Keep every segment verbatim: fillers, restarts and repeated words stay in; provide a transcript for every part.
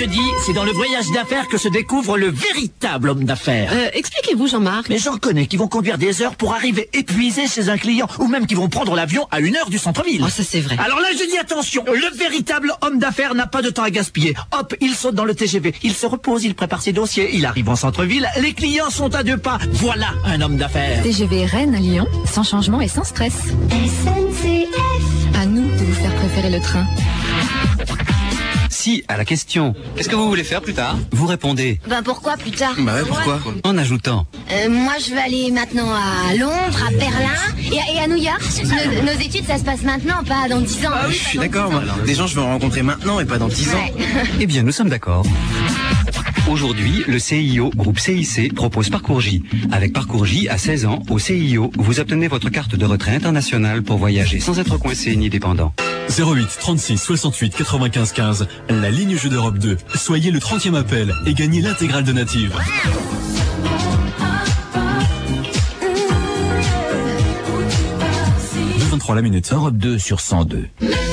jeudi, c'est dans le voyage d'affaires que se découvre le véritable homme d'affaires. Euh, expliquez-vous, Jean-Marc. Mais j'en connais qui vont conduire des heures pour arriver épuisés chez un client, ou même qui vont prendre l'avion à une heure du centre-ville. Oh, ça c'est vrai. Alors là, je dis attention, le véritable homme d'affaires n'a pas de temps à gaspiller. Hop, il saute dans le T G V, il se repose, il prépare ses dossiers, il arrive en centre-ville, les clients sont à deux pas. Voilà un homme d'affaires. T G V Rennes à Lyon, sans changement et sans stress. S N C F. À nous de vous faire préférer le train. Si, à la question « Qu'est-ce que vous voulez faire plus tard ?» vous répondez Ben pourquoi plus tard? Bah ouais, pourquoi ouais. En ajoutant euh, Moi je veux aller maintenant à Londres, à Berlin et à, et à New York. Nos, nos études ça se passe maintenant, pas dans dix ans. Ah oui, je suis d'accord, moi. Des gens je veux rencontrer maintenant et pas dans dix ans. Ouais. Eh bien, nous sommes d'accord. Aujourd'hui, le C I O, groupe C I C, propose Parcours J. Avec Parcours J, à seize ans, au C I O, vous obtenez votre carte de retrait internationale pour voyager sans être coincé ni dépendant. zéro huit trente-six soixante-huit quatre-vingt-quinze quinze, la ligne Jeux d'Europe deux. Soyez le trentième appel et gagnez l'intégrale de Native. deux vingt-trois la minute, Europe deux sur cent deux.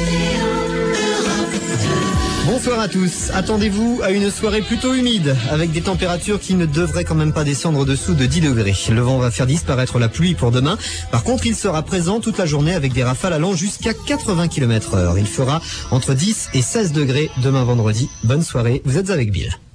Bonsoir à tous. Attendez-vous à une soirée plutôt humide, avec des températures qui ne devraient quand même pas descendre en dessous de dix degrés. Le vent va faire disparaître la pluie pour demain. Par contre, il sera présent toute la journée avec des rafales allant jusqu'à quatre-vingts kilomètres heure. Il fera entre dix et seize degrés demain vendredi. Bonne soirée, vous êtes avec Bill.